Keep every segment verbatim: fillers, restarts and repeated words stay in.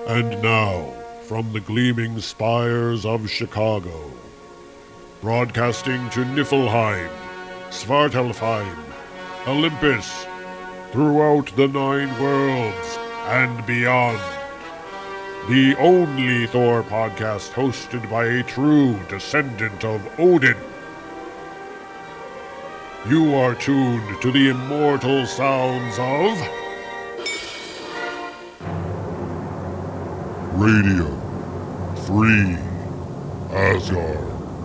And now, from the gleaming spires of Chicago, broadcasting to Niflheim, Svartalfheim, Olympus, throughout the nine worlds and beyond. The only Thor podcast hosted by a true descendant of Odin. You are tuned to the immortal sounds of Radio Free Asgard.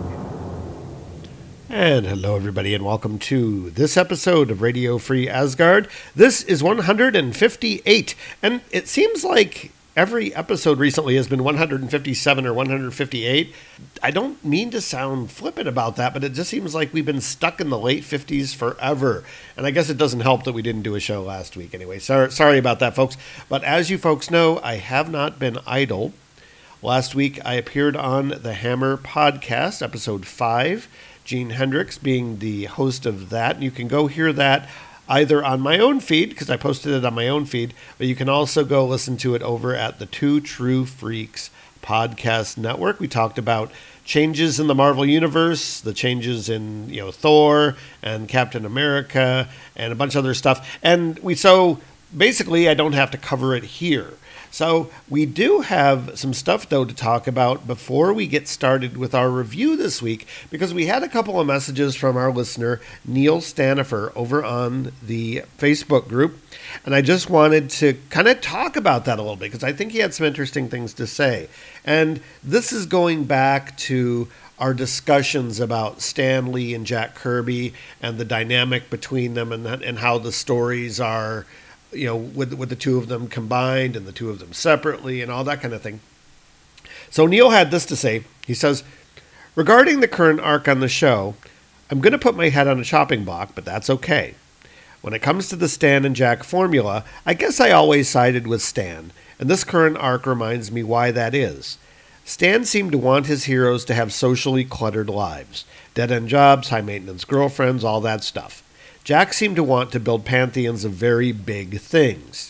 And hello everybody and welcome to this episode of Radio Free Asgard. This is one hundred fifty-eight, and it seems like every episode recently has been one hundred fifty-seven or one hundred fifty-eight. I don't mean to sound flippant about that, but it just seems like we've been stuck in the late fifties forever. And I guess it doesn't help that we didn't do a show last week anyway. Sorry, sorry about that, folks. But as you folks know, I have not been idle. Last week I appeared on the Hammer podcast, episode five. Gene Hendricks being the host of that. And you can go hear that either on my own feed, because I posted it on my own feed, but you can also go listen to it over at the Two True Freaks podcast network. We talked about changes in the Marvel Universe, the changes in, you know, Thor and Captain America and a bunch of other stuff. And we so basically I don't have to cover it here. So we do have some stuff, though, to talk about before we get started with our review this week, because we had a couple of messages from our listener, Neil Stanifer, over on the Facebook group. And I just wanted to kind of talk about that a little bit, because I think he had some interesting things to say. And this is going back to our discussions about Stan Lee and Jack Kirby and the dynamic between them and, that, and how the stories are, you know, with with the two of them combined and the two of them separately and all that kind of thing. So Neil had this to say. He says, regarding the current arc on the show, I'm going to put my head on a chopping block, but that's okay. When it comes to the Stan and Jack formula, I guess I always sided with Stan, and this current arc reminds me why that is. Stan seemed to want his heroes to have socially cluttered lives, dead-end jobs, high-maintenance girlfriends, all that stuff. Jack seemed to want to build pantheons of very big things.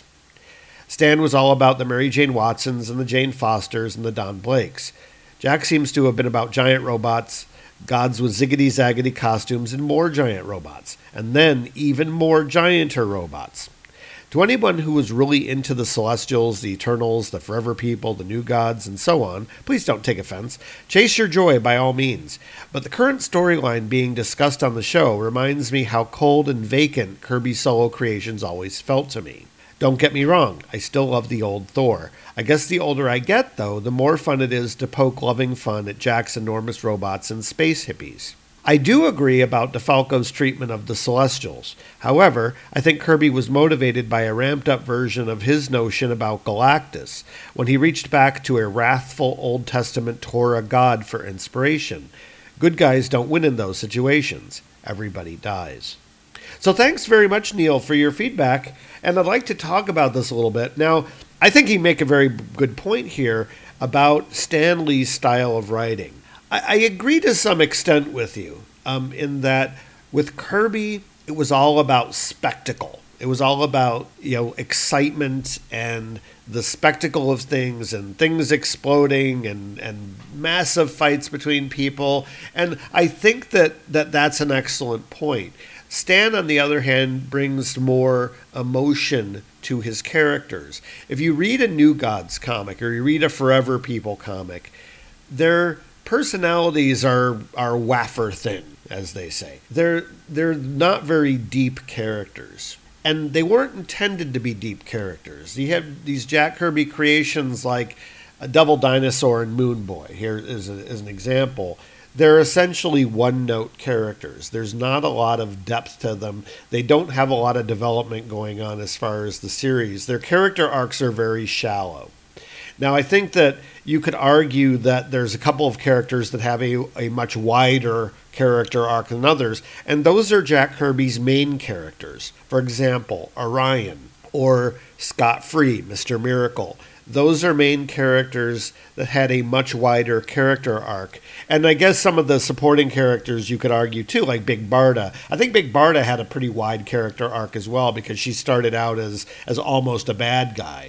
Stan was all about the Mary Jane Watsons and the Jane Fosters and the Don Blakes. Jack seems to have been about giant robots, gods with ziggity-zaggity costumes, and more giant robots, and then even more gianter robots. To anyone who was really into the Celestials, the Eternals, the Forever People, the New Gods, and so on, please don't take offense. Chase your joy by all means. But the current storyline being discussed on the show reminds me how cold and vacant Kirby solo creations always felt to me. Don't get me wrong, I still love the old Thor. I guess the older I get, though, the more fun it is to poke loving fun at Jack's enormous robots and space hippies. I do agree about DeFalco's treatment of the Celestials. However, I think Kirby was motivated by a ramped-up version of his notion about Galactus, when he reached back to a wrathful Old Testament Torah god for inspiration. Good guys don't win in those situations. Everybody dies. So thanks very much, Neil, for your feedback, and I'd like to talk about this a little bit. Now, I think you make a very good point here about Stan Lee's style of writing. I agree to some extent with you, um, in that with Kirby, it was all about spectacle. It was all about, you know, excitement and the spectacle of things and things exploding and, and massive fights between people. And I think that, that that's an excellent point. Stan, on the other hand, brings more emotion to his characters. If you read a New Gods comic or you read a Forever People comic, they're personalities are are waffer thin, as they say. They're they're not very deep characters, and they weren't intended to be deep characters. You have these Jack Kirby creations like a Double Dinosaur and Moon Boy. Here is, a, is an example. They're essentially one-note characters. There's not a lot of depth to them. They don't have a lot of development going on as far as the series. Their character arcs are very shallow. Now, I think that you could argue that there's a couple of characters that have a, a much wider character arc than others, and those are Jack Kirby's main characters. For example, Orion or Scott Free, Mister Miracle. Those are main characters that had a much wider character arc. And I guess some of the supporting characters you could argue too, like Big Barda. I think Big Barda had a pretty wide character arc as well, because she started out as, as almost a bad guy.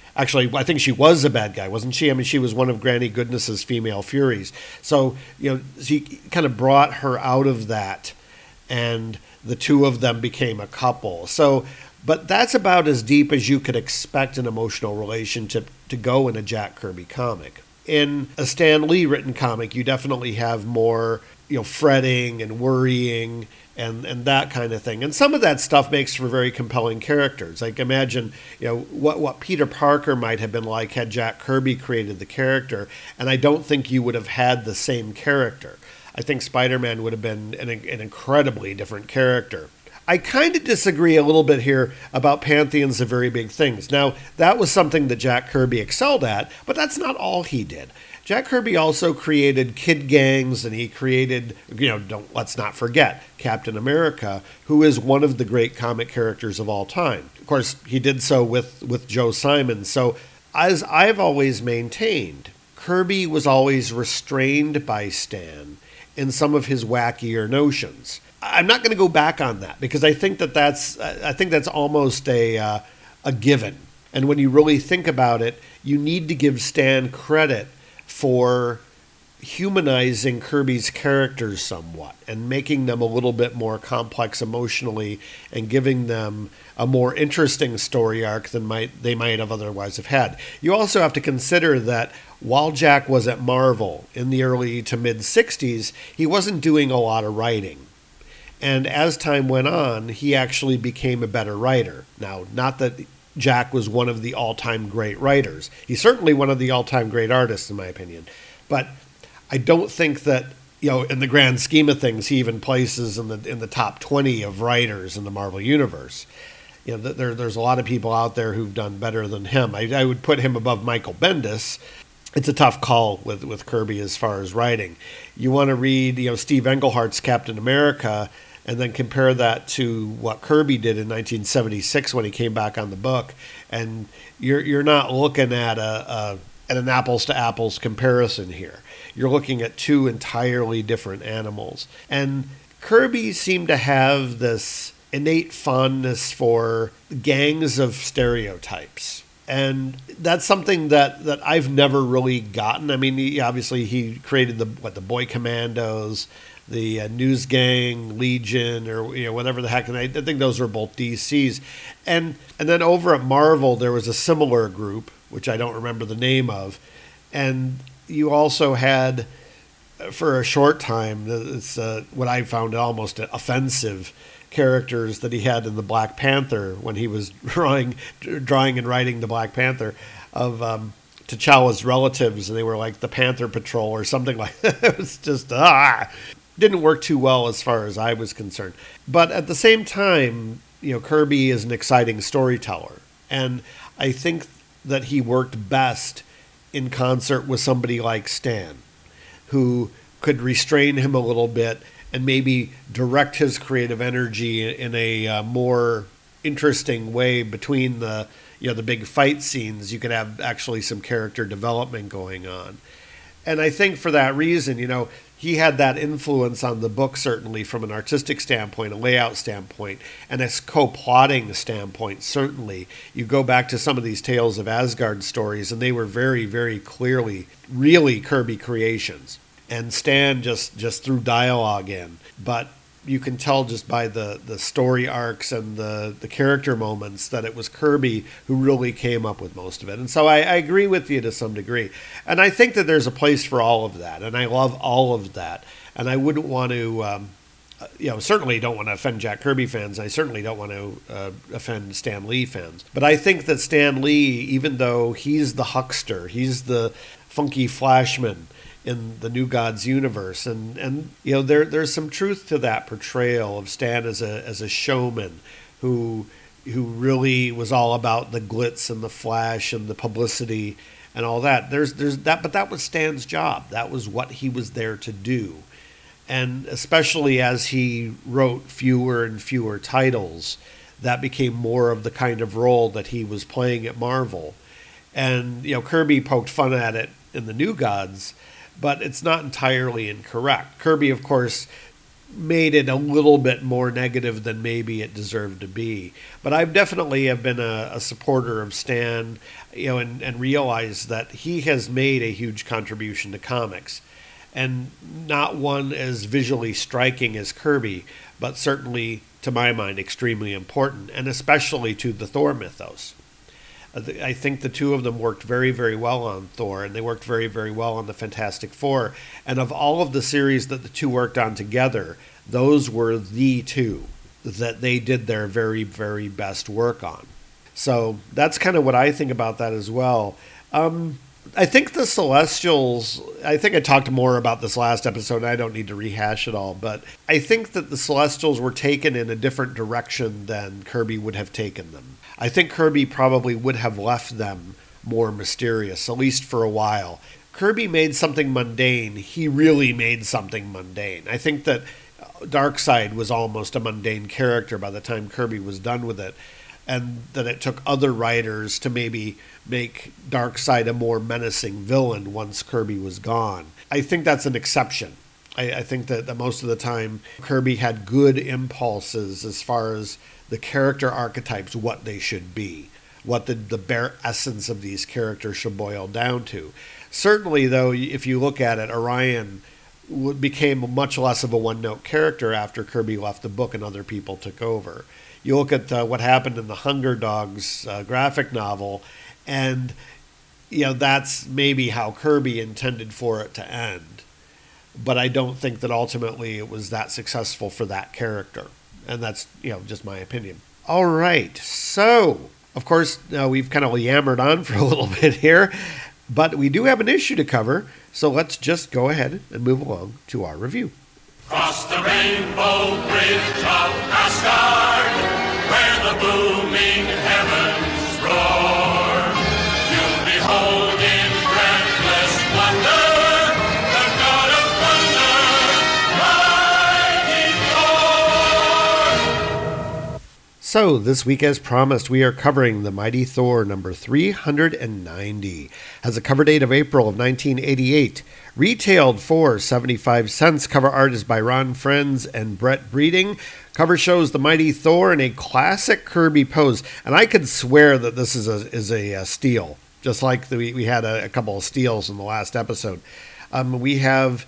Actually, I think she was a bad guy, wasn't she? I mean, she was one of Granny Goodness's female Furies. So, you know, he kind of brought her out of that, and the two of them became a couple. So, but that's about as deep as you could expect an emotional relationship to go in a Jack Kirby comic. In a Stan Lee written comic, you definitely have more, you know, fretting and worrying and, and that kind of thing. And some of that stuff makes for very compelling characters. Like imagine, you know, what, what Peter Parker might have been like had Jack Kirby created the character. And I don't think you would have had the same character. I think Spider-Man would have been an, an incredibly different character. I kind of disagree a little bit here about Pantheons of Very Big Things. Now, that was something that Jack Kirby excelled at, but that's not all he did. Jack Kirby also created kid gangs, and he created, you know, don't let's not forget, Captain America, who is one of the great comic characters of all time. Of course, he did so with, with Joe Simon. So, as I've always maintained, Kirby was always restrained by Stan in some of his wackier notions. I'm not going to go back on that because I think that that's I think that's almost a uh, a given. And when you really think about it, you need to give Stan credit for humanizing Kirby's characters somewhat and making them a little bit more complex emotionally and giving them a more interesting story arc than might they might have otherwise have had. You also have to consider that while Jack was at Marvel in the early to mid sixties, he wasn't doing a lot of writing. And as time went on, he actually became a better writer. Now, not that Jack was one of the all-time great writers. He's certainly one of the all-time great artists, in my opinion. But I don't think that, you know, in the grand scheme of things, he even places in the in the top twenty of writers in the Marvel Universe. You know, there, there's a lot of people out there who've done better than him. I, I would put him above Michael Bendis. It's a tough call with, with Kirby as far as writing. You want to read, you know, Steve Englehart's Captain America, and then compare that to what Kirby did in nineteen seventy-six when he came back on the book, and you're you're not looking at a, a at an apples to apples comparison here. You're looking at two entirely different animals, and Kirby seemed to have this innate fondness for gangs of stereotypes. And that's something that, that I've never really gotten. I mean, he, obviously he created the what the Boy Commandos, the uh, News Gang, Legion, or you know whatever the heck. And I, I think those were both D Cs. And and then over at Marvel, there was a similar group, which I don't remember the name of. And you also had, for a short time, it's uh, what I found almost offensive characters that he had in the Black Panther when he was drawing, drawing and writing the Black Panther of um, T'Challa's relatives, and they were like the Panther Patrol or something like that. It was just ah, didn't work too well as far as I was concerned. But at the same time, you know, Kirby is an exciting storyteller, and I think that he worked best in concert with somebody like Stan, who could restrain him a little bit and maybe direct his creative energy in a uh, more interesting way between the, you know, the big fight scenes. You could have actually some character development going on. And I think for that reason, you know, he had that influence on the book, certainly from an artistic standpoint, a layout standpoint, and a co-plotting standpoint, certainly. You go back to some of these Tales of Asgard stories, and they were very, very clearly really Kirby creations. And Stan just, just threw dialogue in. But you can tell just by the, the story arcs and the, the character moments that it was Kirby who really came up with most of it. And so I, I agree with you to some degree. And I think that there's a place for all of that. And I love all of that. And I wouldn't want to, um, you know, certainly don't want to offend Jack Kirby fans. I certainly don't want to uh, offend Stan Lee fans. But I think that Stan Lee, even though he's the huckster, he's the funky flashman in the New Gods universe, and and you know there there's some truth to that portrayal of Stan as a as a showman who who really was all about the glitz and the flash and the publicity and all that. There's there's that, but that was Stan's job. That was what he was there to do, and especially as he wrote fewer and fewer titles, that became more of the kind of role that he was playing at Marvel. And you know Kirby poked fun at it in the New Gods, but it's not entirely incorrect. Kirby, of course, made it a little bit more negative than maybe it deserved to be. But I've definitely have been a, a supporter of Stan, you know, and, and realized that he has made a huge contribution to comics. And not one as visually striking as Kirby, but certainly, to my mind, extremely important, and especially to the Thor mythos. I think the two of them worked very, very well on Thor, and they worked very, very well on the Fantastic Four. And of all of the series that the two worked on together, those were the two that they did their very, very best work on. So that's kind of what I think about that as well. Um, I think the Celestials, I think I talked more about this last episode, and I don't need to rehash it all, but I think that the Celestials were taken in a different direction than Kirby would have taken them. I think Kirby probably would have left them more mysterious, at least for a while. Kirby made something mundane. He really made something mundane. I think that Darkseid was almost a mundane character by the time Kirby was done with it, and that it took other writers to maybe make Darkseid a more menacing villain once Kirby was gone. I think that's an exception. I, I think that, that most of the time Kirby had good impulses as far as the character archetypes, what they should be, what the, the bare essence of these characters should boil down to. Certainly, though, if you look at it, Orion became much less of a one-note character after Kirby left the book and other people took over. You look at uh, what happened in the Hunger Dogs uh, graphic novel, and you know that's maybe how Kirby intended for it to end. But I don't think that ultimately it was that successful for that character. And that's, you know, just my opinion. All right. So, of course, uh, we've kind of yammered on for a little bit here, but we do have an issue to cover. So let's just go ahead and move along to our review. Cross the rainbow bridge of Asgard, where the booming heavens roar. You'll behold in breathless wonder the god of thunder, mighty Thor. So this week, as promised, we are covering The Mighty Thor number three hundred ninety. Has a cover date of April of nineteen eighty-eight. Retailed for seventy-five cents. Cover art is by Ron Frenz and Brett Breeding. Cover shows the Mighty Thor in a classic Kirby pose. And I could swear that this is a is a, a steal, just like the, we, we had a, a couple of steals in the last episode. Um, we have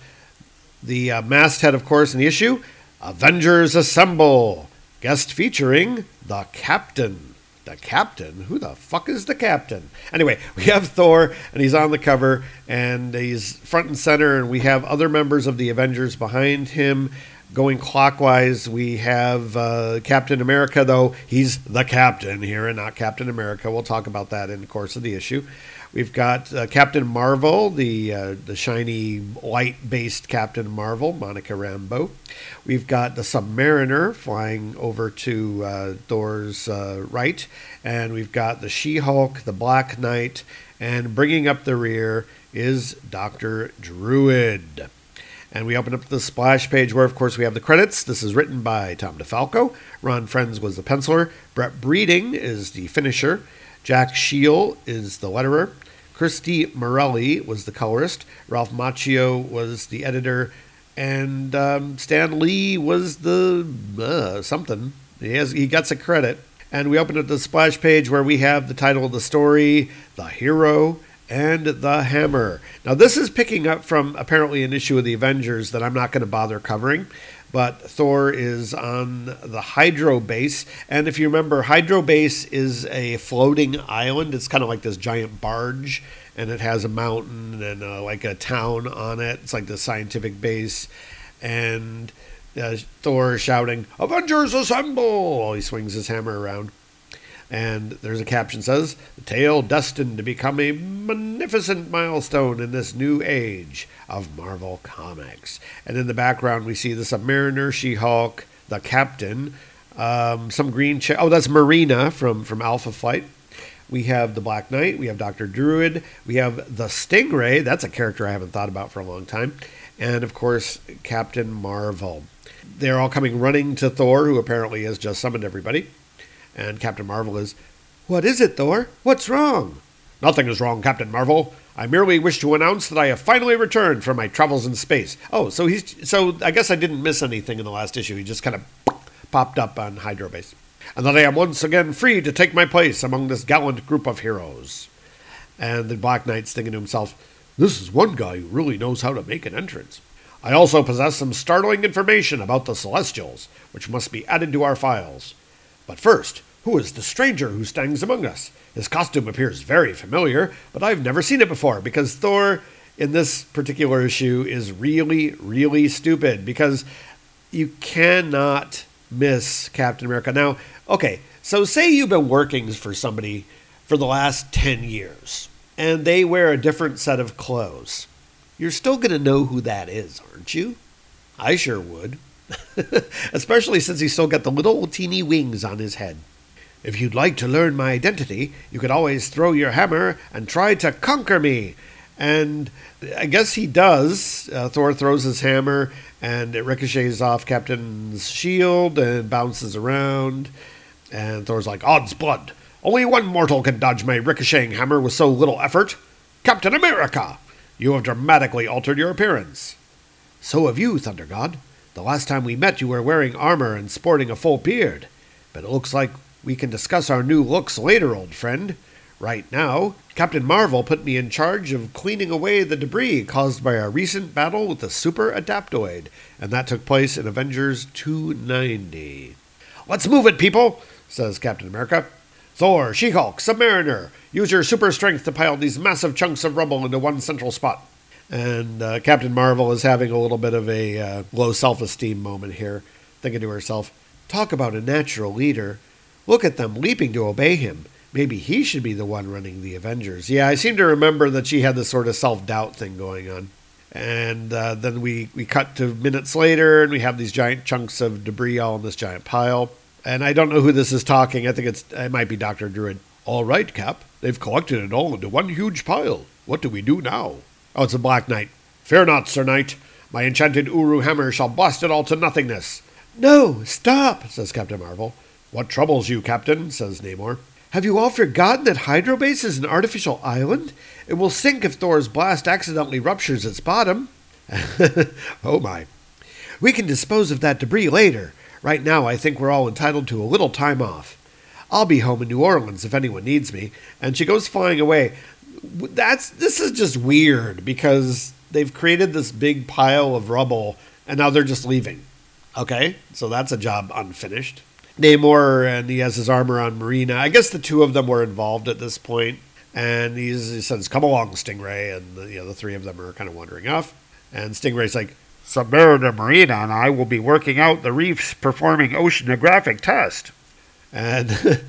the uh, masthead, of course, in the issue. Avengers Assemble. Guest featuring the Captain. The Captain? Who the fuck is the Captain? Anyway, we have Thor, and he's on the cover, and he's front and center, and we have other members of the Avengers behind him going clockwise. We have uh, Captain America, though he's the Captain here and not Captain America. We'll talk about that in the course of the issue. We've got uh, Captain Marvel, the uh, the shiny light-based Captain Marvel, Monica Rambeau. We've got the Submariner flying over to uh, Thor's uh, right. And we've got the She-Hulk, the Black Knight, and bringing up the rear is Doctor Druid. And we open up the splash page where, of course, we have the credits. This is written by Tom DeFalco. Ron Frenz was the penciler. Brett Breeding is the finisher. Jack Scheel is the letterer. Christy Morelli was the colorist. Ralph Macchio was the editor. And um, Stan Lee was the uh, something. He has he gets a credit. And we open up the splash page where we have the title of the story, The Hero and the Hammer. Now, this is picking up from apparently an issue of the Avengers that I'm not going to bother covering. But Thor is on the Hydro base. And if you remember, Hydro base is a floating island. It's kind of like this giant barge. And it has a mountain and uh, like a town on it. It's like the scientific base. And uh, Thor is shouting, "Avengers assemble!" while he swings his hammer around. And there's a caption that says, "The tale destined to become a magnificent milestone in this new age of Marvel Comics." And in the background, we see the Submariner, She-Hulk, the Captain, um, some green... Ch- oh, that's Marina from, from Alpha Flight. We have the Black Knight. We have Doctor Druid. We have the Stingray. That's a character I haven't thought about for a long time. And, of course, Captain Marvel. They're all coming running to Thor, who apparently has just summoned everybody. And Captain Marvel is, "What is it, Thor? What's wrong?" Nothing is wrong, Captain Marvel. I merely wish to announce that I have finally returned from my travels in space. Oh, so he's so I guess I didn't miss anything in the last issue. He just kind of popped up on Hydrobase. And that I am once again free to take my place among this gallant group of heroes. And the Black Knight's thinking to himself, this is one guy who really knows how to make an entrance. I also possess some startling information about the Celestials, which must be added to our files. But first, who is the stranger who stands among us? His costume appears very familiar, but I've never seen it before, because Thor, in this particular issue, is really, really stupid, because you cannot miss Captain America. Now, okay, so say you've been working for somebody for the last ten years, and they wear a different set of clothes. You're still going to know who that is, aren't you? I sure would. Especially since he's still got the little teeny wings on his head. If you'd like to learn my identity, you could always throw your hammer and try to conquer me. And I guess he does. Uh, Thor throws his hammer, and it ricochets off Captain's shield and bounces around. And Thor's like, odds blood. Only one mortal can dodge my ricocheting hammer with so little effort. Captain America! You have dramatically altered your appearance. So have you, Thunder God. The last time we met, you were wearing armor and sporting a full beard. But it looks like we can discuss our new looks later, old friend. Right now, Captain Marvel put me in charge of cleaning away the debris caused by our recent battle with the Super Adaptoid, and that took place in Avengers two ninety. Let's move it, people, says Captain America. Thor, She-Hulk, Submariner, use your super strength to pile these massive chunks of rubble into one central spot. And uh, Captain Marvel is having a little bit of a uh, low self-esteem moment here, thinking to herself, talk about a natural leader. Look at them leaping to obey him. Maybe he should be the one running the Avengers. Yeah, I seem to remember that she had this sort of self-doubt thing going on. And uh, then we, we cut to minutes later, and we have these giant chunks of debris all in this giant pile. And I don't know who this is talking. I think it's it might be Doctor Druid. All right, Cap. They've collected it all into one huge pile. What do we do now? Oh, it's a Black Knight. Fear not, Sir Knight. My enchanted Uru hammer shall blast it all to nothingness. No, stop, says Captain Marvel. What troubles you, Captain, says Namor. Have you all forgotten that Hydrobase is an artificial island? It will sink if Thor's blast accidentally ruptures its bottom. Oh my. We can dispose of that debris later. Right now, I think we're all entitled to a little time off. I'll be home in New Orleans if anyone needs me. And she goes flying away. That's This is just weird because they've created this big pile of rubble and now they're just leaving. Okay, so that's a job unfinished. Namor, and he has his armor on Marina. I guess the two of them were involved at this point. And he's, he says, come along, Stingray. And the, you know, the three of them are kind of wandering off. And Stingray's like, Submariner Marina and I will be working out the reef's performing oceanographic test. And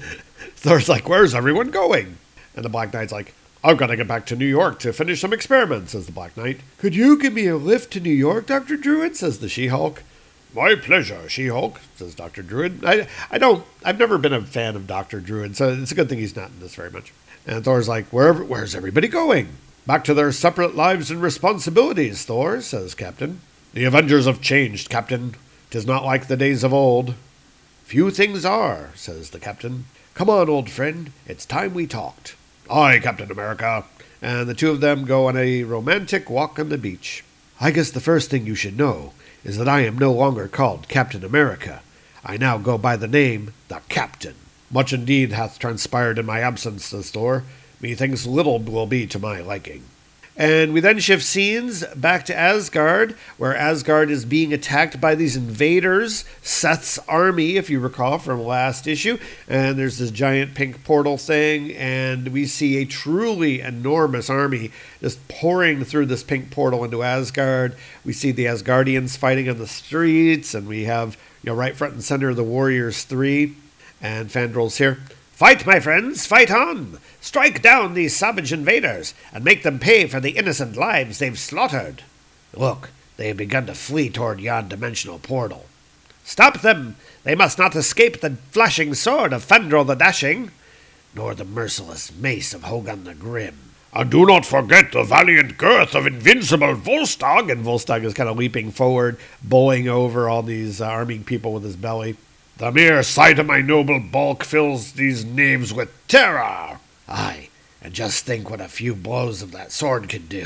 Thor's like, where's everyone going? And the Black Knight's like, I've got to get back to New York to finish some experiments, says the Black Knight. Could you give me a lift to New York, Doctor Druid, says the She-Hulk. My pleasure, She-Hulk, says Doctor Druid. I, I don't, I've never been a fan of Doctor Druid, so it's a good thing he's not in this very much. And Thor's like, Where, where's everybody going? Back to their separate lives and responsibilities, Thor, says Captain. The Avengers have changed, Captain. 'Tis not like the days of old. Few things are, says the Captain. Come on, old friend. It's time we talked. Aye, Captain America. And the two of them go on a romantic walk on the beach. I guess the first thing you should know is that I am no longer called Captain America. I now go by the name the Captain. Much indeed hath transpired in my absence, says Thor. Methinks little will be to my liking. And we then shift scenes back to Asgard, where Asgard is being attacked by these invaders, Seth's army, if you recall from last issue. And there's this giant pink portal thing, and we see a truly enormous army just pouring through this pink portal into Asgard. We see the Asgardians fighting on the streets, and we have, you know, right front and center the Warriors three, and Fandrel's here. Fight, my friends, fight on! Strike down these savage invaders, and make them pay for the innocent lives they've slaughtered. Look, they have begun to flee toward yon dimensional portal. Stop them! They must not escape the flashing sword of Fandral the Dashing, nor the merciless mace of Hogun the Grim. And do not forget the valiant girth of invincible Volstagg. And Volstagg is kind of leaping forward, bowling over all these uh, arming people with his belly. The mere sight of my noble bulk fills these knaves with terror. Aye, And just think what a few blows of that sword could do.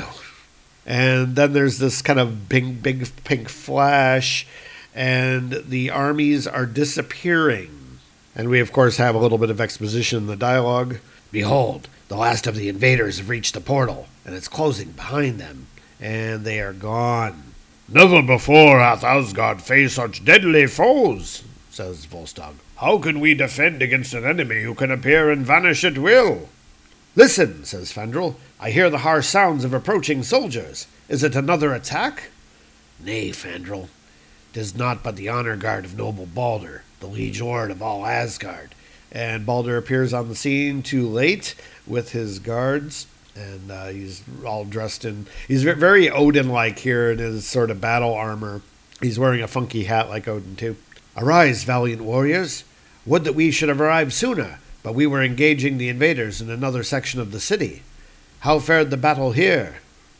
And then there's this kind of big, big pink flash, and the armies are disappearing. And we, of course, have a little bit of exposition in the dialogue. Behold, the last of the invaders have reached the portal, and it's closing behind them, and they are gone. Never before hath Asgard faced such deadly foes, says Volstagg. How can we defend against an enemy who can appear and vanish at will? Listen, says Fandral, I hear the harsh sounds of approaching soldiers. Is it another attack? Nay, Fandral, 'tis naught but the honor guard of noble Balder, the liege lord of all Asgard. And Balder appears on the scene too late with his guards, and uh, he's all dressed in... He's very Odin-like here in his sort of battle armor. He's wearing a funky hat like Odin, too. Arise, valiant warriors. Would that we should have arrived sooner, but we were engaging the invaders in another section of the city. How fared the battle here?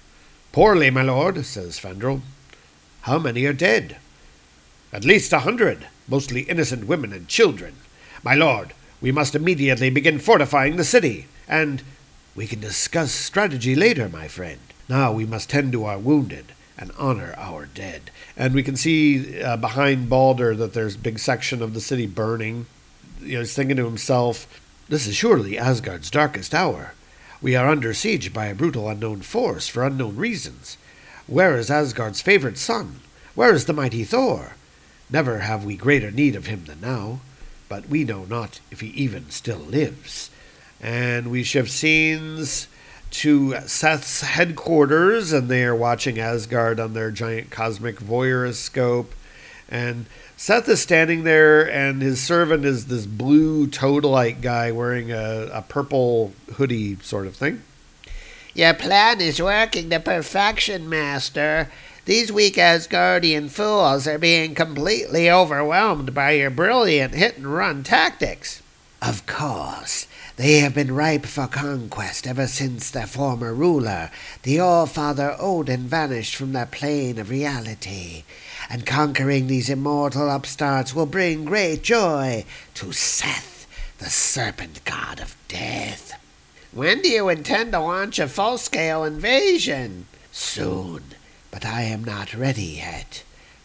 Poorly, my lord, says Fandral. How many are dead? At least a hundred, mostly innocent women and children. My lord, we must immediately begin fortifying the city, and we can discuss strategy later, my friend. Now we must tend to our wounded and honor our dead. And we can see uh, behind Balder that there's a big section of the city burning. You know, he's thinking to himself, this is surely Asgard's darkest hour. We are under siege by a brutal unknown force for unknown reasons. Where is Asgard's favorite son? Where is the mighty Thor? Never have we greater need of him than now, but we know not if he even still lives. And we shift scenes to Seth's headquarters, and they are watching Asgard on their giant cosmic voyeuroscope. And Seth is standing there, and his servant is this blue toad-like guy wearing a, a purple hoodie sort of thing. Your plan is working to perfection, Master. These weak Asgardian fools are being completely overwhelmed by your brilliant hit-and-run tactics. Of course. They have been ripe for conquest ever since their former ruler, the All-Father Odin, vanished from their plane of reality. And conquering these immortal upstarts will bring great joy to Seth, the serpent god of death. When do you intend to launch a full-scale invasion? Soon, but I am not ready yet.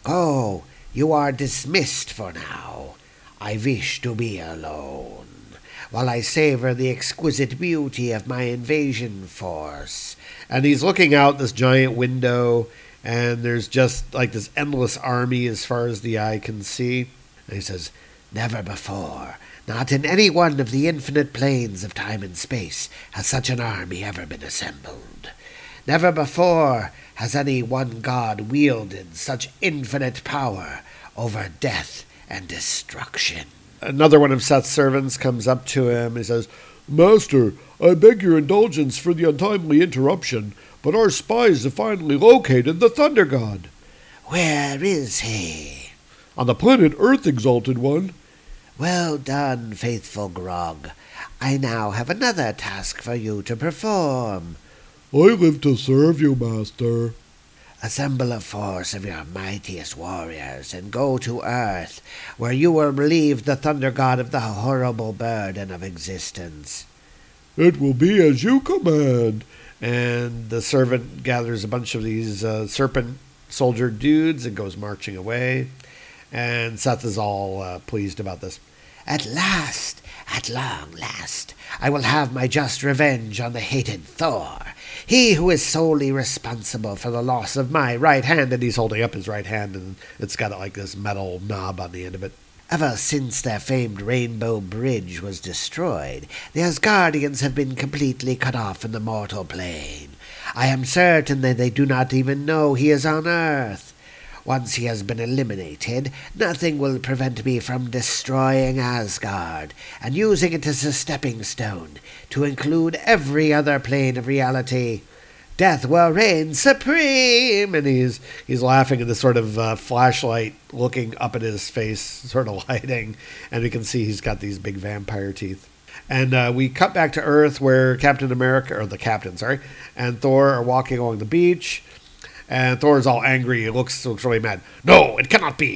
Go, you are dismissed for now. I wish to be alone, while I savor the exquisite beauty of my invasion force. And he's looking out this giant window, and there's just like this endless army as far as the eye can see. And he says, never before, not in any one of the infinite planes of time and space, has such an army ever been assembled. Never before has any one god wielded such infinite power over death and destruction. Another one of Seth's servants comes up to him and says, Master, I beg your indulgence for the untimely interruption, but our spies have finally located the Thunder God. Where is he? On the planet Earth, Exalted One. Well done, faithful Grog. I now have another task for you to perform. I live to serve you, Master. Assemble a force of your mightiest warriors and go to Earth, where you will relieve the Thunder God of the horrible burden of existence. It will be as you command. And the servant gathers a bunch of these uh, serpent soldier dudes and goes marching away. And Seth is all uh, pleased about this. At last, at long last, I will have my just revenge on the hated Thor, he who is solely responsible for the loss of my right hand. And he's holding up his right hand, and it's got like this metal knob on the end of it. Ever since their famed Rainbow Bridge was destroyed, the Asgardians have been completely cut off in the mortal plane. I am certain that they do not even know he is on Earth. Once he has been eliminated, nothing will prevent me from destroying Asgard and using it as a stepping stone to include every other plane of reality. Death will reign supreme! And he's he's laughing at this sort of uh, flashlight looking up at his face, sort of lighting, and we can see he's got these big vampire teeth. And uh, we cut back to Earth where Captain America, or the Captain, sorry, and Thor are walking along the beach. And Thor's all angry. He looks, looks really mad. No, it cannot be.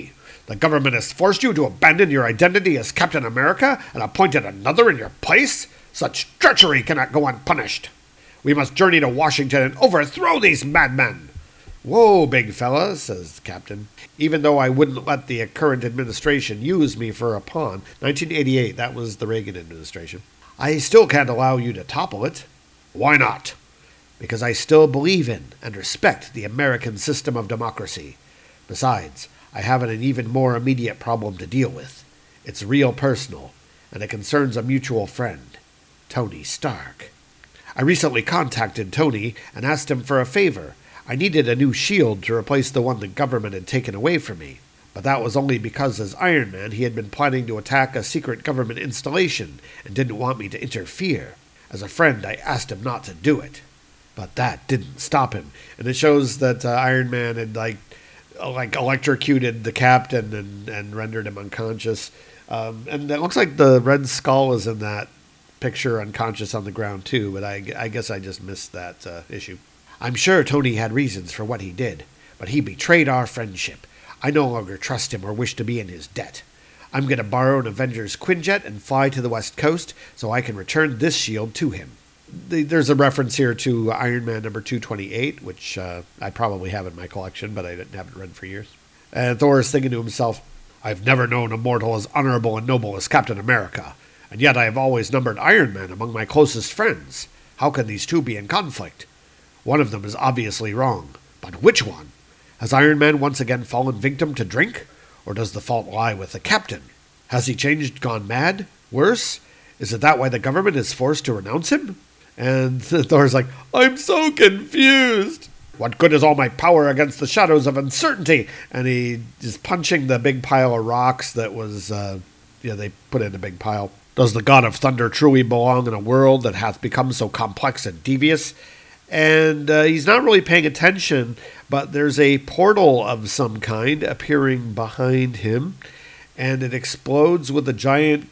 The government has forced you to abandon your identity as Captain America and appointed another in your place? Such treachery cannot go unpunished. We must journey to Washington and overthrow these madmen. Whoa, big fella, says the captain. Even though I wouldn't let the current administration use me for a pawn. nineteen eighty-eight, that was the Reagan administration. I still can't allow you to topple it. Why not? Because I still believe in and respect the American system of democracy. Besides, I have an even more immediate problem to deal with. It's real personal, and it concerns a mutual friend, Tony Stark. I recently contacted Tony and asked him for a favor. I needed a new shield to replace the one the government had taken away from me. But that was only because as Iron Man he had been planning to attack a secret government installation and didn't want me to interfere. As a friend, I asked him not to do it. But that didn't stop him. And it shows that uh, Iron Man had like like electrocuted the captain and, and rendered him unconscious. Um, and it looks like the Red Skull is in that picture unconscious on the ground too, but I, I guess I just missed that uh, issue. I'm sure Tony had reasons for what he did, but he betrayed our friendship. I no longer trust him or wish to be in his debt. I'm going to borrow an Avengers Quinjet and fly to the West Coast so I can return this shield to him. There's a reference here to Iron Man number two twenty-eight, which uh, I probably have in my collection, but I didn't have it read for years. And Thor is thinking to himself, I've never known a mortal as honorable and noble as Captain America, and yet I have always numbered Iron Man among my closest friends. How can these two be in conflict? One of them is obviously wrong, but which one? Has Iron Man once again fallen victim to drink? Or does the fault lie with the captain? Has he changed, gone mad? Worse? Is it that why the government is forced to renounce him? And Thor's like, I'm so confused. What good is all my power against the shadows of uncertainty? And he is punching the big pile of rocks that was, uh, yeah, they put in a big pile. Does the god of thunder truly belong in a world that hath become so complex and devious? And uh, he's not really paying attention, but there's a portal of some kind appearing behind him, and it explodes with a giant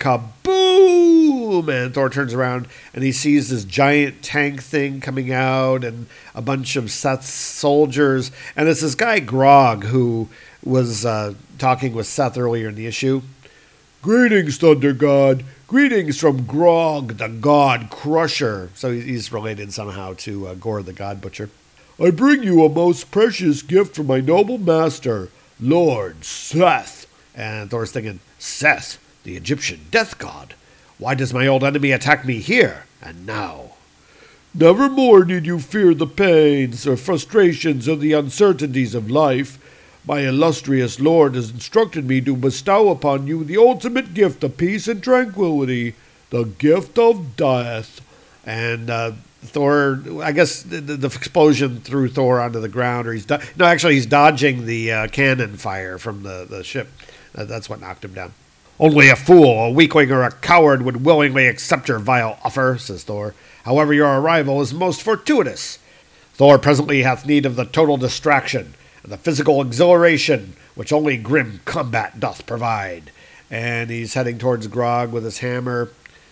kaboom! And Thor turns around, and he sees this giant tank thing coming out, and a bunch of Seth's soldiers. And it's this guy, Grog, who was uh, talking with Seth earlier in the issue. Greetings, Thunder God. Greetings from Grog, the God Crusher. So he's related somehow to uh, Gore, the God Butcher. I bring you a most precious gift from my noble master, Lord Seth. And Thor's thinking, Seth, the Egyptian death god. Why does my old enemy attack me here and now? Never more need you fear the pains or frustrations or the uncertainties of life. My illustrious lord has instructed me to bestow upon you the ultimate gift of peace and tranquility, the gift of death. And uh, Thor, I guess the, the explosion threw Thor onto the ground, or he's do- no, actually he's dodging the uh, cannon fire from the, the ship. Uh, that's what knocked him down. Only a fool, a weakling, or a coward would willingly accept your vile offer, says Thor. However, your arrival is most fortuitous. Thor presently hath need of the total distraction, and the physical exhilaration which only grim combat doth provide. And he's heading towards Grog with his hammer.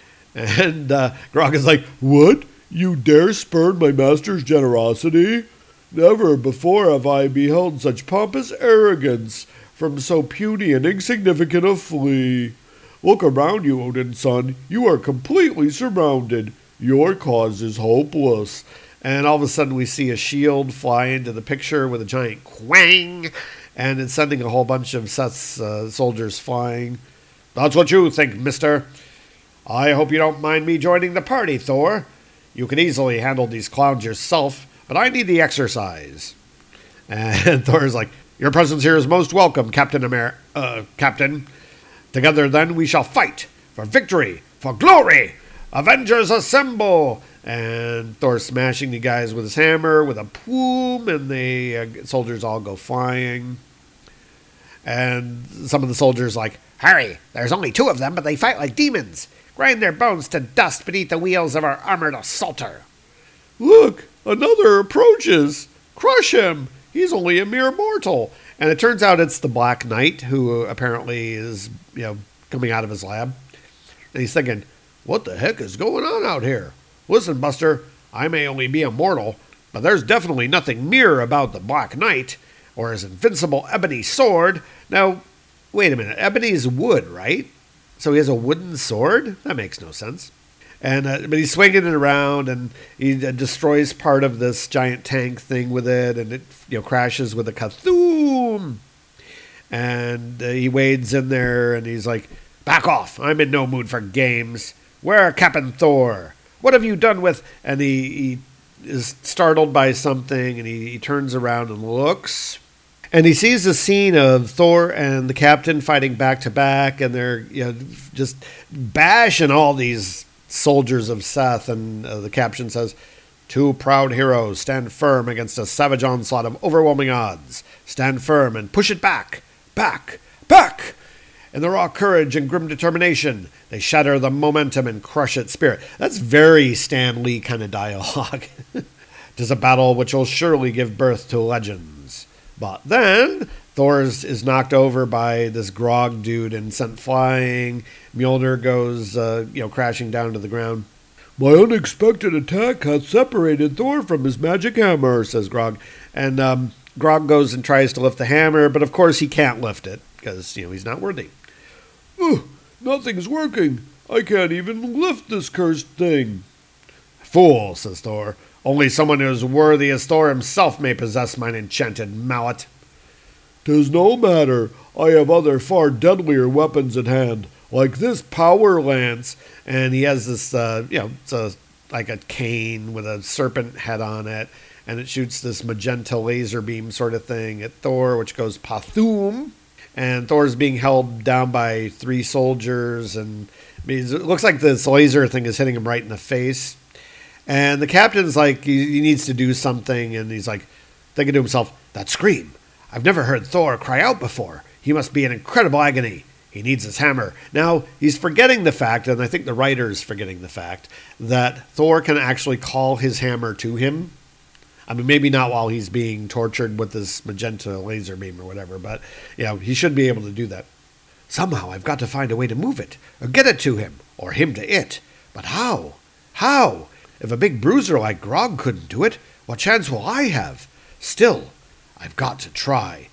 And uh, Grog is like, What? You dare spurn my master's generosity? Never before have I beheld such pompous arrogance from so puny and insignificant a flea. Look around you, Odin's son. You are completely surrounded. Your cause is hopeless. And all of a sudden we see a shield fly into the picture with a giant quang, and it's sending a whole bunch of Seth's uh, soldiers flying. That's what you think, mister. I hope you don't mind me joining the party, Thor. You can easily handle these clowns yourself, but I need the exercise. And Thor's like, your presence here is most welcome, Captain Amer- uh, Captain. Together, then, we shall fight for victory, for glory. Avengers assemble! And Thor smashing the guys with his hammer, with a boom, and the uh, soldiers all go flying. And some of the soldiers like, hurry, there's only two of them, but they fight like demons. Grind their bones to dust beneath the wheels of our armored assaulter. Look, another approaches. Crush him. He's only a mere mortal. And it turns out it's the Black Knight, who apparently is, you know, coming out of his lab. And he's thinking, what the heck is going on out here? Listen, Buster, I may only be a mortal, but there's definitely nothing mere about the Black Knight, or his invincible ebony sword. Now, wait a minute, ebony's wood, right? So he has a wooden sword? That makes no sense. And uh, but he's swinging it around, and he uh, destroys part of this giant tank thing with it, and it you know crashes with a kathoom. And uh, he wades in there, and he's like, "Back off! I'm in no mood for games. Where Captain Thor? What have you done with?" And he, he is startled by something, and he, he turns around and looks, and he sees the scene of Thor and the Captain fighting back to back, and they're you know just bashing all these soldiers of Seth, and uh, the caption says, "Two proud heroes stand firm against a savage onslaught of overwhelming odds. Stand firm and push it back, back, back. In their raw courage and grim determination, they shatter the momentum and crush its spirit." That's very Stan Lee kind of dialogue. "'Tis a battle which will surely give birth to legends." But then Thor is, is knocked over by this Grog dude and sent flying. Mjolnir goes, uh, you know, crashing down to the ground. "My unexpected attack hath separated Thor from his magic hammer," says Grog. And um, Grog goes and tries to lift the hammer, but of course he can't lift it because, you know, he's not worthy. "Ugh, nothing's working. I can't even lift this cursed thing." "Fool," says Thor. "Only someone who is worthy as Thor himself may possess mine enchanted mallet." "'Tis no matter. I have other far deadlier weapons at hand, like this power lance." And he has this, uh, you know, it's a, like a cane with a serpent head on it, and it shoots this magenta laser beam sort of thing at Thor, which goes pathoom. And Thor's being held down by three soldiers, and I mean, it looks like this laser thing is hitting him right in the face. And the captain's like, he, he needs to do something, and he's like, thinking to himself, "That scream! I've never heard Thor cry out before. He must be in incredible agony. He needs his hammer." Now, he's forgetting the fact, and I think the writer's forgetting the fact, that Thor can actually call his hammer to him. I mean, maybe not while he's being tortured with this magenta laser beam or whatever, but, you know, he should be able to do that. "Somehow I've got to find a way to move it, or get it to him, or him to it. But how? How? If a big bruiser like Grog couldn't do it, what chance will I have? Still, I've got to try."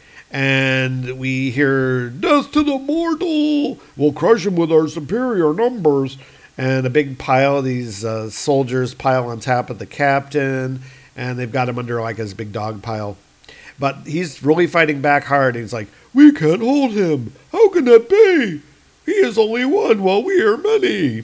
And we hear, "Death to the mortal! We'll crush him with our superior numbers." And a big pile of these uh, soldiers pile on top of the captain, and they've got him under like his big dog pile. But he's really fighting back hard, and he's like, "We can't hold him. How can that be? He is only one while we are many."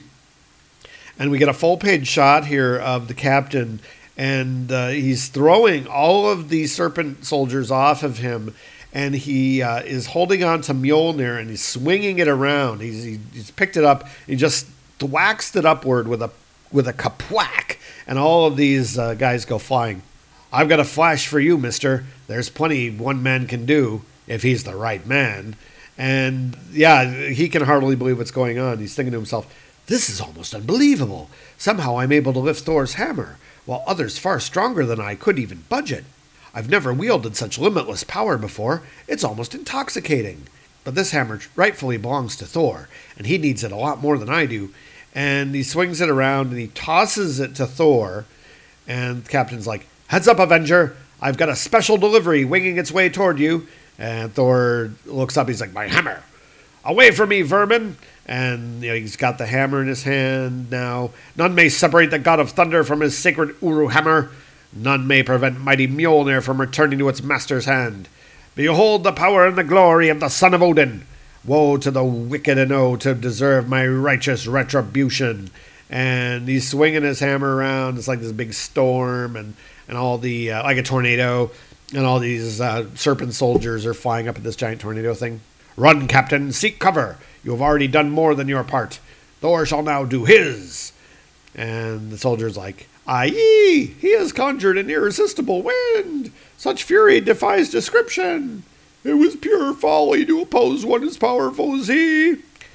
And we get a full-page shot here of the captain, and uh, he's throwing all of the serpent soldiers off of him, and he uh, is holding on to Mjolnir, and he's swinging it around. He's, he, he's picked it up, he just thwacked it upward with a with a kapwhack, and all of these uh, guys go flying. "I've got a flash for you, mister. There's plenty one man can do, if he's the right man." And yeah, he can hardly believe what's going on. He's thinking to himself, "This is almost unbelievable. Somehow I'm able to lift Thor's hammer, while others far stronger than I couldn't even budge it. I've never wielded such limitless power before. It's almost intoxicating. But this hammer rightfully belongs to Thor, and he needs it a lot more than I do." And he swings it around, and he tosses it to Thor, and the captain's like, "Heads up, Avenger. I've got a special delivery winging its way toward you." And Thor looks up, he's like, "My hammer! Away from me, vermin!" And you know, he's got the hammer in his hand now. "None may separate the god of thunder from his sacred Uru hammer. None may prevent mighty Mjolnir from returning to its master's hand. Behold the power and the glory of the son of Odin. Woe to the wicked and oh to deserve my righteous retribution." And he's swinging his hammer around. It's like this big storm, and, and all the, uh, like a tornado, and all these uh, serpent soldiers are flying up at this giant tornado thing. "Run, Captain, seek cover. You have already done more than your part. Thor shall now do his." And the soldier's like, "Aye, he has conjured an irresistible wind. Such fury defies description. It was pure folly to oppose one as powerful as he."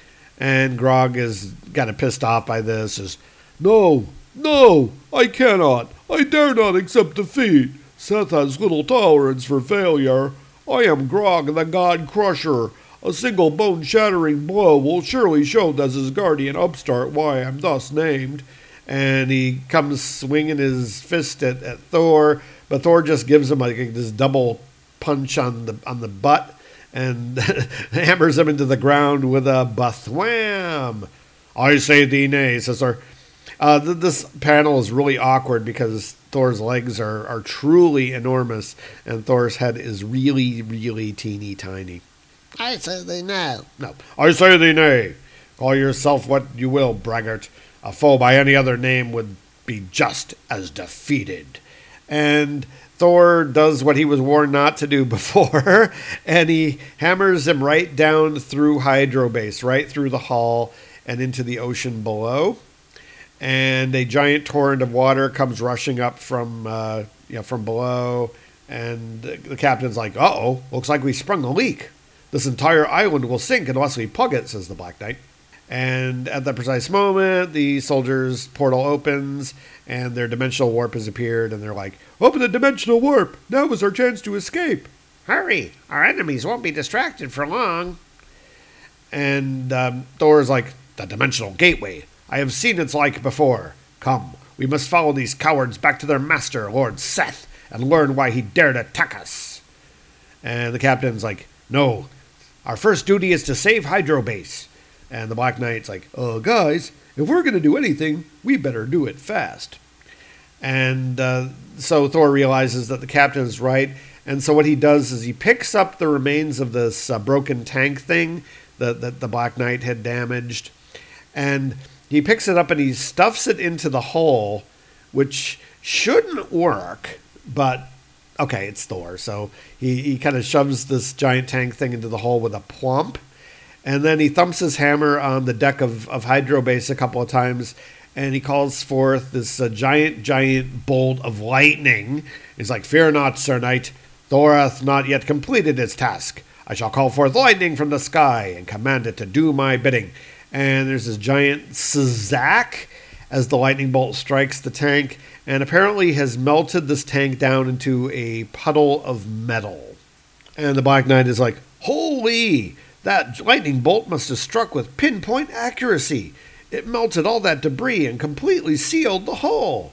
And Grog is kind of pissed off by this. Is, "No, no, I cannot. I dare not accept defeat. Seth has little tolerance for failure. I am Grog, the God Crusher. A single bone-shattering blow will surely show this Asgardian upstart why I am thus named." And he comes swinging his fist at, at Thor, but Thor just gives him like this double punch on the on the butt, and hammers him into the ground with a bathwham. I say thee nay, says Thor. Uh, th- this panel is really awkward because Thor's legs are, are truly enormous, and Thor's head is really, really teeny tiny. I say they know. No, I say thee nay. Call yourself what you will, braggart. A foe by any other name would be just as defeated. And Thor does what he was warned not to do before, and he hammers him right down through Hydrobase, right through the hull and into the ocean below. And a giant torrent of water comes rushing up from uh, you know, from below, and the captain's like, uh-oh, looks like we sprung a leak. This entire island will sink unless we plug it, says the Black Knight. And at that precise moment, the soldiers' portal opens, and their dimensional warp has appeared, and they're like, open the dimensional warp! Now is our chance to escape! Hurry! Our enemies won't be distracted for long. And um, Thor's like, the dimensional gateway! I have seen its like before. Come, we must follow these cowards back to their master, Lord Seth, and learn why he dared attack us. And the captain's like, no, our first duty is to save Hydrobase. And the Black Knight's like, uh, guys, if we're going to do anything, we better do it fast. And uh, so Thor realizes that the captain is right. And so what he does is he picks up the remains of this uh, broken tank thing that, that the Black Knight had damaged. And he picks it up and he stuffs it into the hole, which shouldn't work, but okay, it's Thor. So he, he kind of shoves this giant tank thing into the hole with a plump. And then he thumps his hammer on the deck of, of Hydrobase a couple of times, and he calls forth this uh, giant, giant bolt of lightning. He's like, fear not, Sir Knight. Thor hath not yet completed his task. I shall call forth lightning from the sky and command it to do my bidding. And there's this giant szak as the lightning bolt strikes the tank, and apparently has melted this tank down into a puddle of metal. And the Black Knight is like, holy! That lightning bolt must have struck with pinpoint accuracy. It melted all that debris and completely sealed the hole.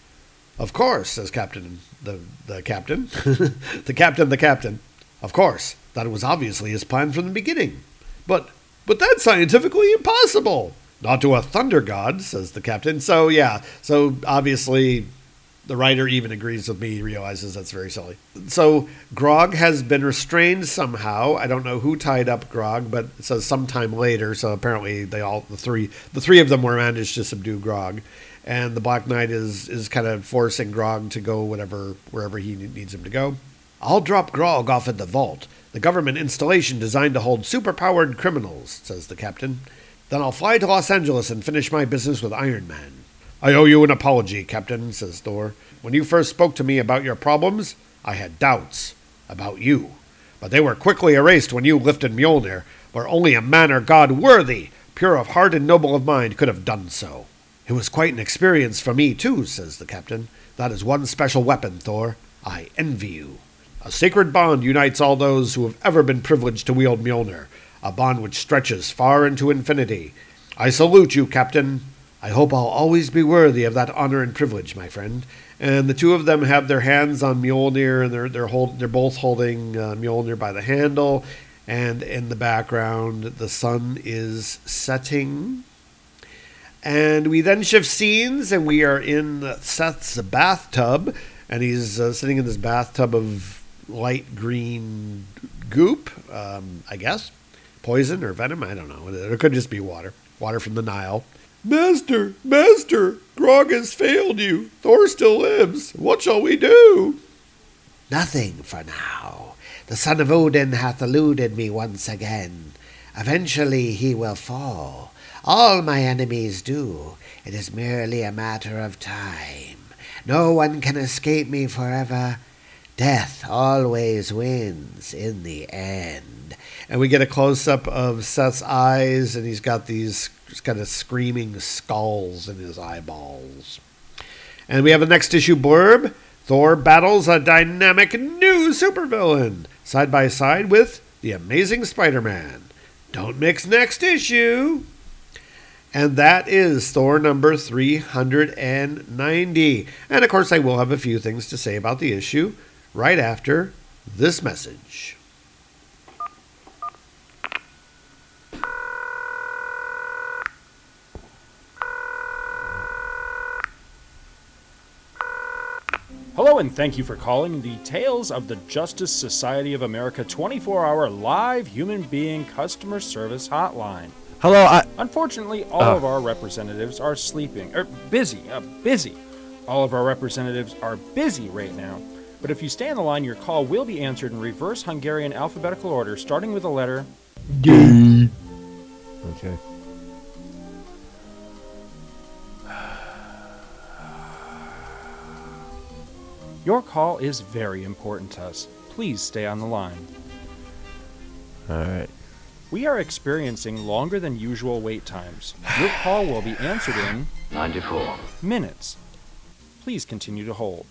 Of course, says Captain the, the captain. the captain, the captain. Of course, that was obviously his plan from the beginning. But but that's scientifically impossible. Not to a thunder god, says the captain. So yeah, so obviously the writer even agrees with me, realizes that's very silly. So Grog has been restrained somehow. I don't know who tied up Grog, but it says sometime later. So apparently they all the three the three of them were managed to subdue Grog, and the Black Knight is is kind of forcing Grog to go whatever wherever he needs him to go. I'll drop Grog off at the vault, the government installation designed to hold superpowered criminals, says the captain. Then I'll fly to Los Angeles and finish my business with Iron Man. I owe you an apology, Captain, says Thor. When you first spoke to me about your problems, I had doubts about you. But they were quickly erased when you lifted Mjolnir, where only a man or god worthy, pure of heart and noble of mind, could have done so. It was quite an experience for me, too, says the captain. That is one special weapon, Thor. I envy you. A sacred bond unites all those who have ever been privileged to wield Mjolnir, a bond which stretches far into infinity. I salute you, Captain. I hope I'll always be worthy of that honor and privilege, my friend. And the two of them have their hands on Mjolnir, and they're they're hold, they're both holding uh, Mjolnir by the handle. And in the background, the sun is setting. And we then shift scenes, and we are in Seth's bathtub, and he's uh, sitting in this bathtub of light green goop, um, I guess. Poison or venom, I don't know. It could just be water. Water from the Nile. Master, Master, Grog has failed you. Thor still lives. What shall we do? Nothing for now. The son of Odin hath eluded me once again. Eventually he will fall. All my enemies do. It is merely a matter of time. No one can escape me forever. Death always wins in the end. And we get a close-up of Seth's eyes, and he's got these kind of screaming skulls in his eyeballs. And we have a next issue blurb. Thor battles a dynamic new supervillain, side by side with the Amazing Spider-Man. Don't mix next issue. And that is Thor number three hundred ninety. And of course, I will have a few things to say about the issue right after this message. Hello and thank you for calling the Tales of the Justice Society of America twenty-four hour live human being customer service hotline. Hello, I... Unfortunately, all Oh. of our representatives are sleeping, er, busy, uh, busy. All of our representatives are busy right now. But if you stay on the line, your call will be answered in reverse Hungarian alphabetical order, starting with the letter D. Okay. Your call is very important to us. Please stay on the line. Alright. We are experiencing longer than usual wait times. Your call will be answered in ninety-four. minutes. Please continue to hold.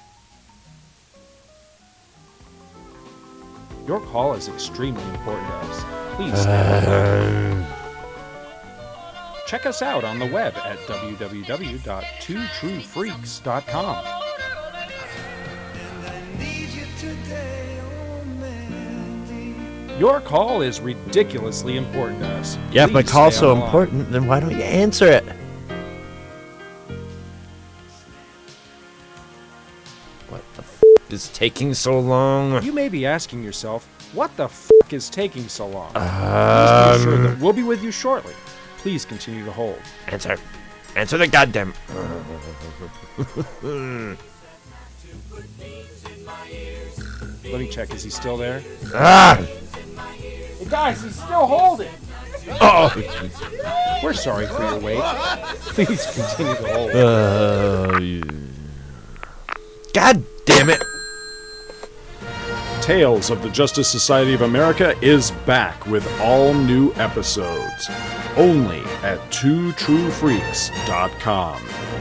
Your call is extremely important to us. Please stay on the line. Check us out on the web at w w w dot two true freaks dot com. Your call is ridiculously important to us. Yeah, if my Please call's stay so on the line. important, then why don't you answer it? What the f*** is taking so long? You may be asking yourself, what the f*** is taking so long? Please be assured Um, that we'll be with you shortly. Please continue to hold. answer. Answer the goddamn... Let me check. Is he still there? Ah! Hey guys, he's still holding. Oh! We're sorry for your wait. Please continue to hold. Uh, yeah. God damn it! Tales of the Justice Society of America is back with all new episodes. Only at two true freaks dot com.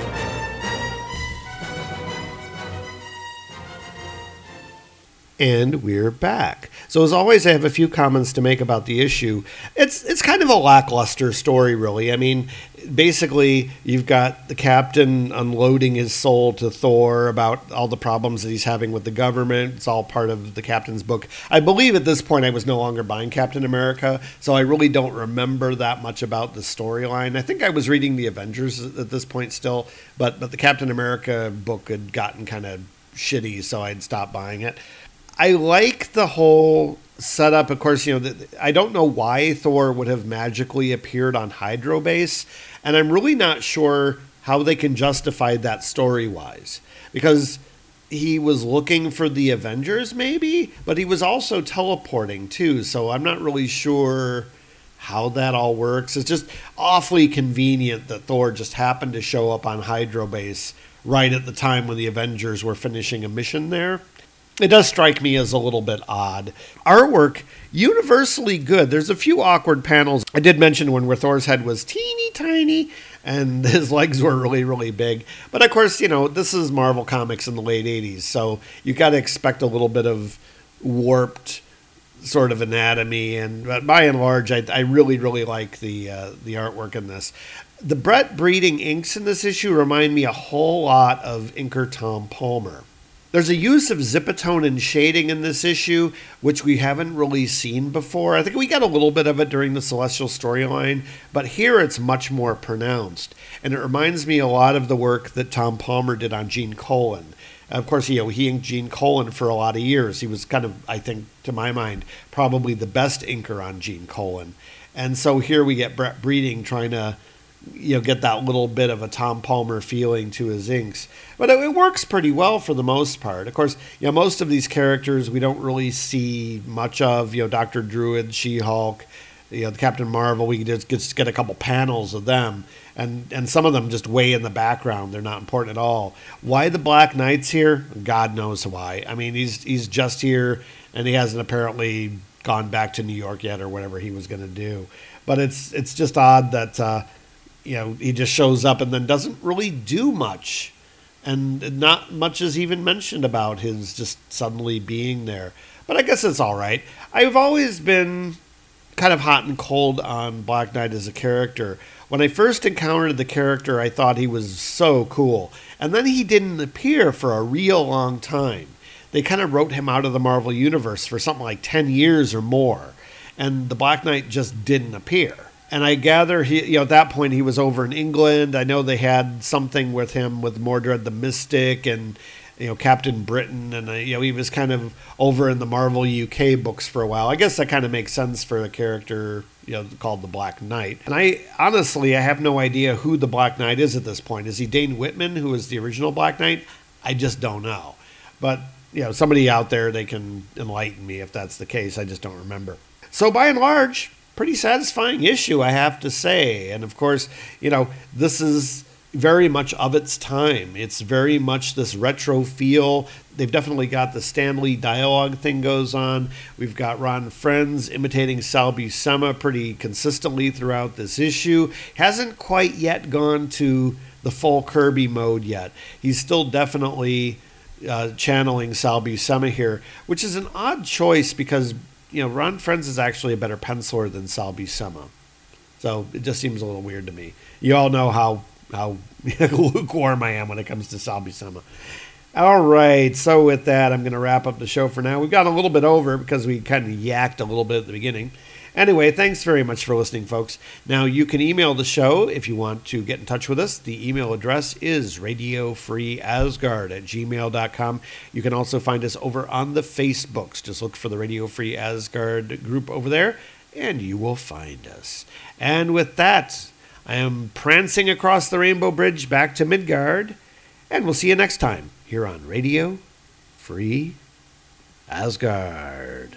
And we're back. So as always, I have a few comments to make about the issue. It's it's kind of a lackluster story, really. I mean, basically, you've got the captain unloading his soul to Thor about all the problems that he's having with the government. It's all part of the captain's book. I believe at this point I was no longer buying Captain America, so I really don't remember that much about the storyline. I think I was reading the Avengers at this point still, but but the Captain America book had gotten kind of shitty, so I'd stopped buying it. I like the whole setup. Of course, you know, the, I don't know why Thor would have magically appeared on Hydrobase, and I'm really not sure how they can justify that story-wise, because he was looking for the Avengers, maybe, but he was also teleporting, too, so I'm not really sure how that all works. It's just awfully convenient that Thor just happened to show up on Hydrobase right at the time when the Avengers were finishing a mission there. It does strike me as a little bit odd. Artwork, universally good. There's a few awkward panels. I did mention one where Thor's head was teeny tiny and his legs were really, really big. But of course, you know, this is Marvel Comics in the late eighties, so you got to expect a little bit of warped sort of anatomy. And but by and large, I, I really, really like the uh, the artwork in this. The Brett Breeding inks in this issue remind me a whole lot of inker Tom Palmer. There's a use of zipatone and shading in this issue, which we haven't really seen before. I think we got a little bit of it during the Celestial storyline, but here it's much more pronounced. And it reminds me a lot of the work that Tom Palmer did on Gene Colan. Of course, you know, he inked Gene Colan for a lot of years. He was kind of, I think, to my mind, probably the best inker on Gene Colan. And so here we get Brett Breeding trying to, you know, get that little bit of a Tom Palmer feeling to his inks. But it, it works pretty well for the most part. Of course, you know, most of these characters we don't really see much of. You know, Doctor Druid, She-Hulk, you know, the Captain Marvel, we just, just get a couple panels of them. And, and some of them just way in the background. They're not important at all. Why the Black Knight's here? God knows why. I mean, he's he's just here, and he hasn't apparently gone back to New York yet or whatever he was going to do. But it's it's just odd that... Uh, you know, he just shows up and then doesn't really do much. And not much is even mentioned about his just suddenly being there. But I guess it's all right. I've always been kind of hot and cold on Black Knight as a character. When I first encountered the character, I thought he was so cool. And then he didn't appear for a real long time. They kind of wrote him out of the Marvel Universe for something like ten years or more. And the Black Knight just didn't appear. And I gather he, you know, at that point he was over in England. I know they had something with him with Mordred the Mystic, and you know, Captain Britain, and uh, you know, he was kind of over in the Marvel U K books for a while. I guess that kind of makes sense for the character, you know, called the Black Knight. And I honestly, I have no idea who the Black Knight is at this point. Is he Dane Whitman, who was the original Black Knight? I just don't know. But you know, somebody out there, they can enlighten me if that's the case. I just don't remember. So by and large, pretty satisfying issue, I have to say. And of course, you know, this is very much of its time. It's very much this retro feel. They've definitely got the Stan Lee dialogue thing goes on. We've got Ron Frenz imitating Sal Buscema pretty consistently throughout this issue. Hasn't quite yet gone to the full Kirby mode yet. He's still definitely uh, channeling Sal Buscema here, which is an odd choice because, you know, Ron Frenz is actually a better penciler than Sal Buscema. So it just seems a little weird to me. You all know how how lukewarm I am when it comes to Sal Buscema. All right, so with that, I'm going to wrap up the show for now. We've gone a little bit over because we kind of yacked a little bit at the beginning. Anyway, thanks very much for listening, folks. Now, you can email the show if you want to get in touch with us. The email address is radiofreeasgard at gmail dot com. You can also find us over on the Facebooks. Just look for the Radio Free Asgard group over there, and you will find us. And with that, I am prancing across the Rainbow Bridge back to Midgard, and we'll see you next time here on Radio Free Asgard.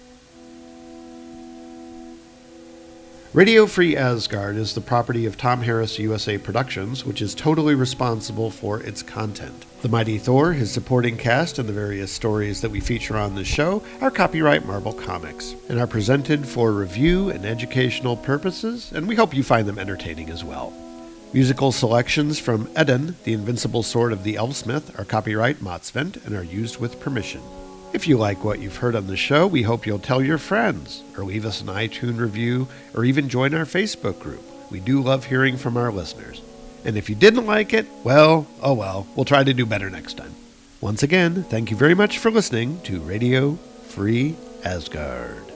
Radio Free Asgard is the property of Tom Harris U S A Productions, which is totally responsible for its content. The Mighty Thor, his supporting cast, and the various stories that we feature on this show are copyright Marvel Comics and are presented for review and educational purposes, and we hope you find them entertaining as well. Musical selections from Eden, the Invincible Sword of the Elfsmith, are copyright Motsvent and are used with permission. If you like what you've heard on the show, we hope you'll tell your friends, or leave us an iTunes review, or even join our Facebook group. We do love hearing from our listeners. And if you didn't like it, well, oh well, we'll try to do better next time. Once again, thank you very much for listening to Radio Free Asgard.